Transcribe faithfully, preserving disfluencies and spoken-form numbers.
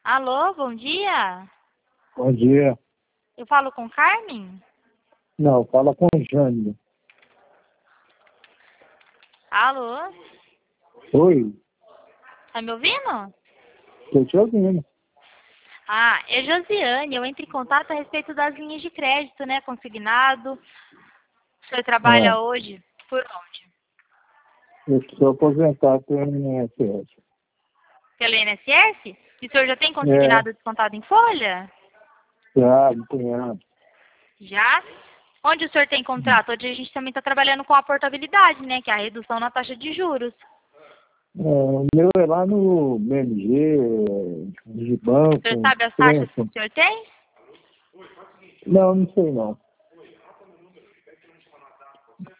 Alô, bom dia. Bom dia. Eu falo com Carmen? Não, fala com o Jânio. Alô, Oi, tá me ouvindo? estou te ouvindo. Ah, é Josiane. Eu entro em contato a respeito das linhas de crédito, né? Consignado. O senhor Ah, trabalha hoje por onde? eu sou aposentado pelo I N S S. Pelo I N S S? E o senhor já tem É, consignado descontado em folha? já, um punhado. Já? Onde o senhor tem contrato? Hoje a gente também está trabalhando com a portabilidade, né? Que é a redução na taxa de juros. É, o meu é lá no B M G, de O senhor banco, sabe as taxas que penso. o senhor tem? Não, não sei não.